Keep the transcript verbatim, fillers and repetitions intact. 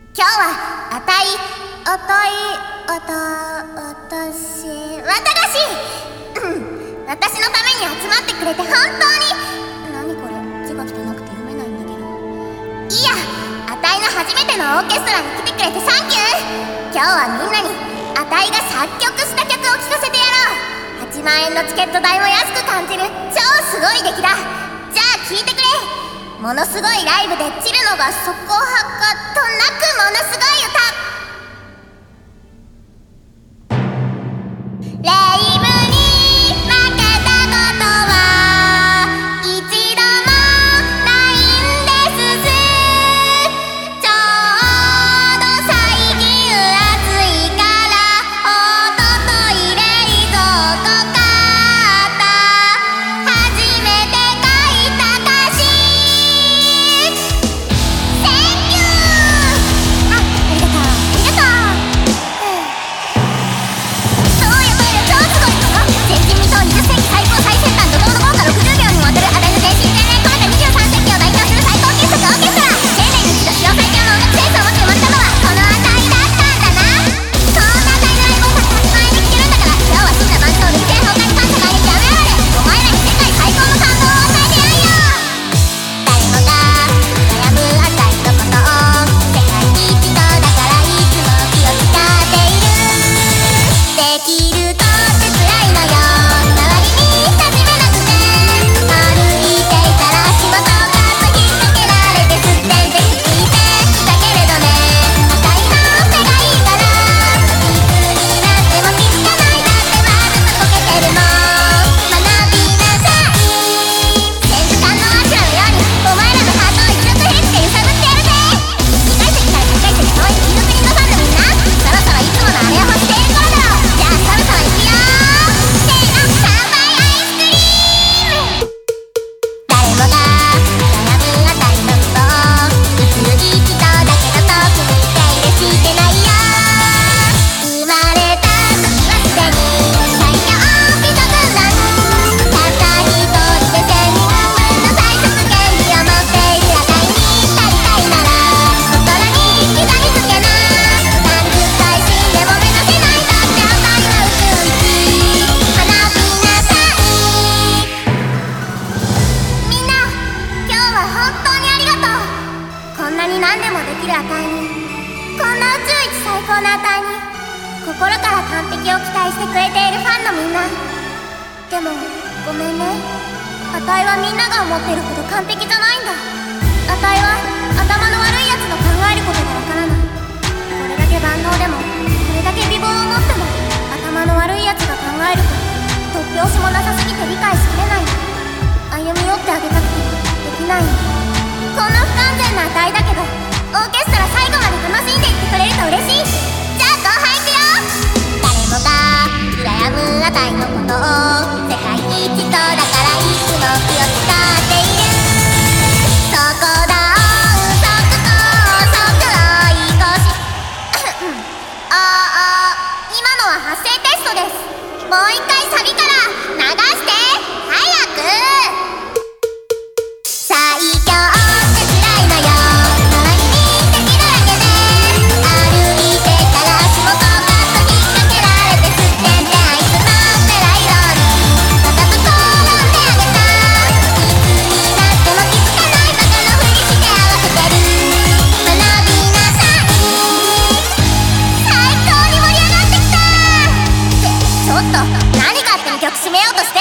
今日はあたいおといおとおとしわたがしうん私のために集まってくれて本当に何これ字が汚くて読めないんだけどいいやあたいの初めてのオーケストラに来てくれてサンキュー今日はみんなにあたいが作曲した曲を聴かせてやろうはちまんえんのチケット代も安く感じる超すごい出来だじゃあ聴いてくれものすごいライブでチルノがそこはかとなくものすごい歌レイブに負けたことは一度もないんですちょうど最近暑いからおととい冷蔵庫買った初めて書いた歌詞何でもできるあたいにこんな宇宙一最高なあたいに心から完璧を期待してくれているファンのみんなでもごめんねあたいはみんなが思ってるほど完璧じゃないんだあたいは頭の悪いやつの考えることがわからないこれだけ万能でもこれだけ美貌を持っても頭の悪いやつが考えること突拍子もなさすぎて理解しきれない歩み寄ってあげたくてできないこんな不完全なあたいだけどオーケストラ最後まで楽しんでいってくれると嬉しいじゃあ後半いくよ誰もが羨むあたいのことを世界一とだからいつも気を使っているそこだ音速高速追い越しああ今のは発声テストですもう一回サビから流して早く最強何勝手に曲締めようとして